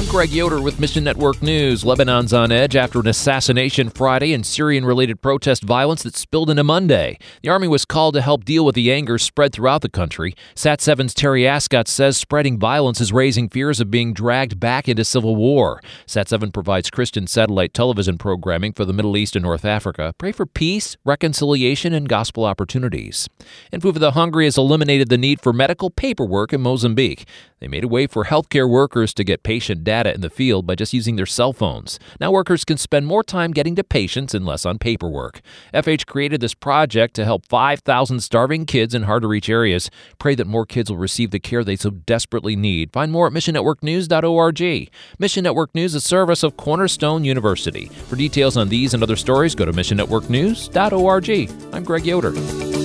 Greg Yoder with Mission Network News. Lebanon's on edge after an assassination Friday and Syrian-related protest violence that spilled into Monday. The Army was called to help deal with the anger spread throughout the country. Sat7's Terry Ascott says spreading violence is raising fears of being dragged back into civil war. Sat7 provides Christian satellite television programming for the Middle East and North Africa. Pray for peace, reconciliation, and gospel opportunities. And Fuva Hungary has eliminated the need for medical paperwork in Mozambique. They made a way for healthcare workers to get patient data in the field by just using their cell phones. Now workers can spend more time getting to patients and less on paperwork. FH created this project to help 5,000 starving kids in hard-to-reach areas. Pray that more kids will receive the care they so desperately need. Find more at missionnetworknews.org. Mission Network News is a service of Cornerstone University. For details on these and other stories, go to missionnetworknews.org. I'm Greg Yoder.